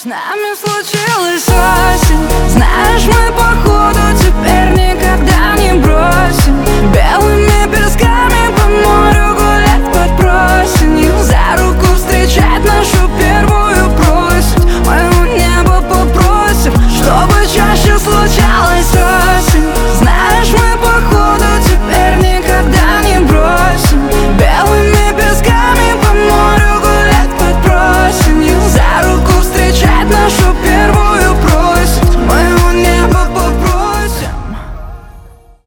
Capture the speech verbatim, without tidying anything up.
С нами случилась осень. Знаешь, мы походу теперь никогда не бросим. Белыми песками по морю гулять под просенью, за руку встречать нашу первую просить. Моего неба попросим, чтобы чаще случалось.